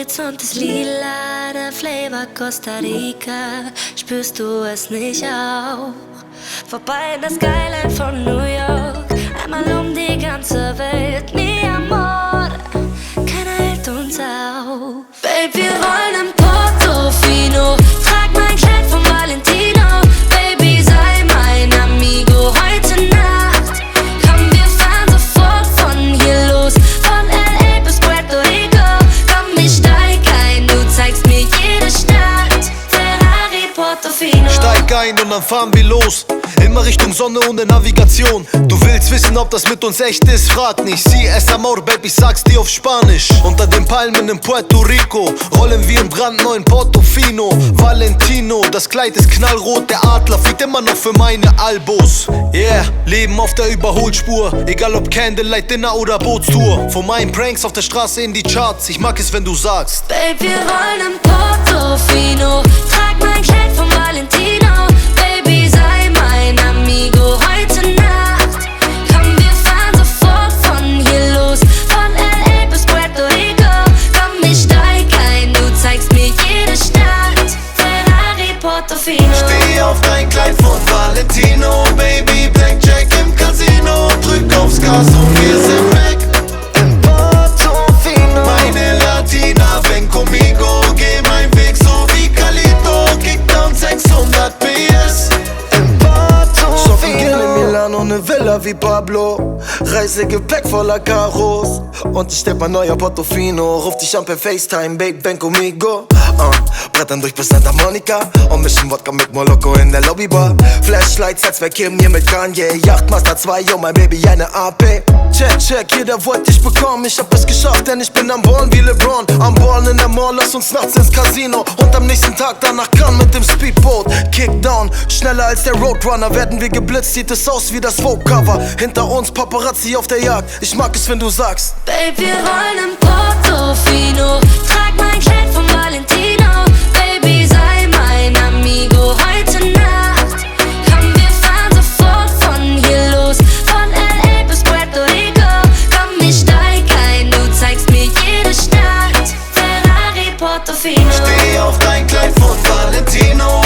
Horizont ist lila, der Flavor Costa Rica. Spürst du es nicht auch? Vorbei in der Skyline von New York, einmal um die ganze Welt. Mi amor, keiner hält uns auf. Babe, wir rollen in Portofino, trag mein Kleid von Valentino. Baby, sei mein Amigo heute Nacht. Komm, wir fahren sofort von hier los, von L.A. bis Puerto Rico. Komm, ich steig ein, du zeigst mir jede Stadt. Ferrari, Portofino. Steig ein und dann fahren wir los, immer Richtung Sonne und der Navigation. Du willst wissen, ob das mit uns echt ist? Frag nicht. Si es amor, Baby, sag's dir auf Spanisch. Unter den Palmen in Puerto Rico rollen wir im brandneuen Portofino. Valentino, das Kleid ist knallrot, der Adler fliegt immer noch für meine Albos. Yeah, Leben auf der Überholspur, egal ob Candlelight Dinner oder Bootstour. Von meinen Pranks auf der Straße in die Charts, ich mag es, wenn du sagst: Babe, wir rollen in Portofino, trag mein Kleid von Valentino. Baby, sei mein Amigo heute Nacht. Komm, wir fahren sofort von hier los, von L.A. bis Puerto Rico. Komm, ich steig ein, du zeigst mir jede Stadt. Ferrari, Portofino. Steh auf dein Kleid von Valentino, Baby, Blackjack im Casino. Drück aufs Gas und wir sind weg. In Portofino. Meine Latina, ven conmigo. Geh mein Weg so wie Calito. Kickdown 600 PS. In Portofino. In Milano, ne Villa wie Pablo. Reisegepäck voller Karos. Und ich stepp mein neuer Portofino. Ruf dich an per FaceTime, Babe, ven conmigo. Brettern durch bis Santa Monica und mischen Wodka mit Moloko in der Lobbybar. Flashlights, als wär Kim hier mit Kanye. Yachtmaster 2, yo, mein Baby, eine AP. Check, check, jeder wollte ich bekommen. Ich hab es geschafft, denn ich bin am Ballen wie LeBron. Am Ballen in der Mall, lass uns nachts ins Casino. Und am nächsten Tag danach kann mit dem Speedboat. Kickdown, schneller als der Roadrunner. Werden wir geblitzt, sieht es aus wie das Vogue-Cover. Hinter uns Paparazzi auf der Jagd. Ich mag es, wenn du sagst: Babe, wir rollen in Portofino, trag mein Kleid von Valentino. Baby, sei mein Amigo heute Nacht. Komm, wir fahren sofort von hier los, von L.A. bis Puerto Rico. Komm, ich steig ein, du zeigst mir jede Stadt. Ferrari, Portofino. Steh auf dein Kleid von Valentino,